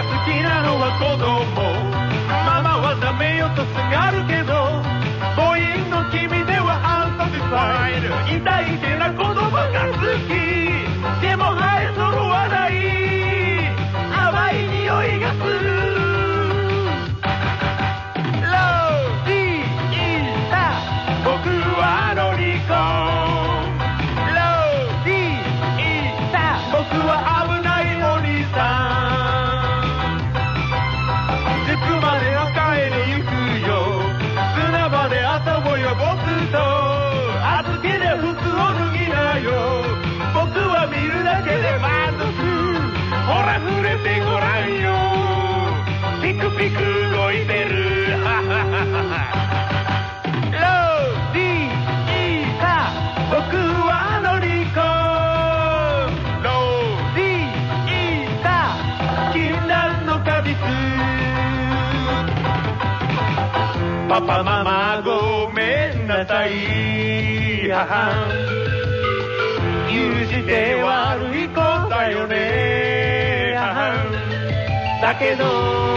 好きなのは子供。ママはダメよとすがるけど、母音の君ではアンサティファイル。痛いてな子供が好き。でも生え揃わない甘い匂いがする。ローディータ、僕はロリコン。ローディータ、僕は危ないお兄さん。塾までは帰り行くよ。砂場で遊ぼうよ僕と。預けで服を脱ぎなよ。僕は見るだけで満足。ほら触れてごらんよ。ピクピク動いてる。ローディータ、僕はノリコン。ローディータ、禁断のカビス。パパママごめんなさい。母許して悪い子だよね。母だけど